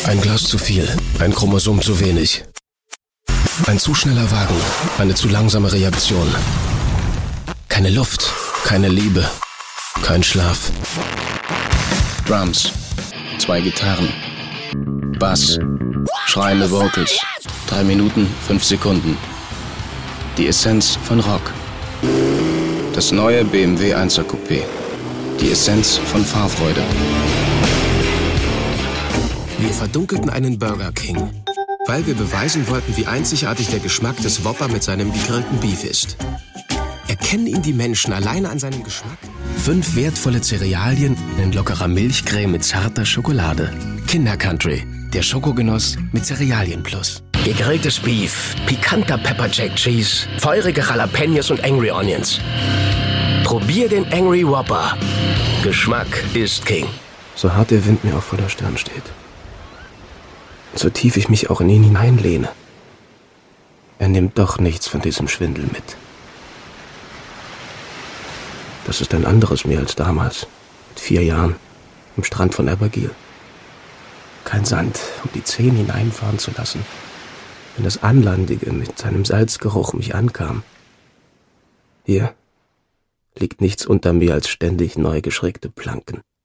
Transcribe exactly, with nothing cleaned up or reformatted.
Ein Glas zu viel, ein Chromosom zu wenig. Ein zu schneller Wagen, eine zu langsame Reaktion. Keine Luft, keine Liebe, kein Schlaf. Drums, zwei Gitarren, Bass, schreiende Vocals. Drei Minuten, fünf Sekunden. Die Essenz von Rock. Das neue B M W eins er Coupé. Die Essenz von Fahrfreude. Wir verdunkelten einen Burger King, weil wir beweisen wollten, wie einzigartig der Geschmack des Whopper mit seinem gegrillten Beef ist. Erkennen ihn die Menschen alleine an seinem Geschmack? Fünf wertvolle Cerealien in lockerer Milchcreme mit zarter Schokolade. Kinder-Country, der Schokogenuss mit Cerealien Plus. Gegrilltes Beef, pikanter Pepper Jack Cheese, feurige Jalapenos und Angry Onions. Probier den Angry Whopper. Geschmack ist King. So hart der Wind mir auch vor der Stirn steht. So tief ich mich auch in ihn hineinlehne. Er nimmt doch nichts von diesem Schwindel mit. Das ist ein anderes Meer als damals, mit vier Jahren, am Strand von Abergele. Kein Sand, um die Zehen hineinfahren zu lassen, wenn das Anlandige mit seinem Salzgeruch mich ankam. Hier liegt nichts unter mir als ständig neu geschrägte Planken.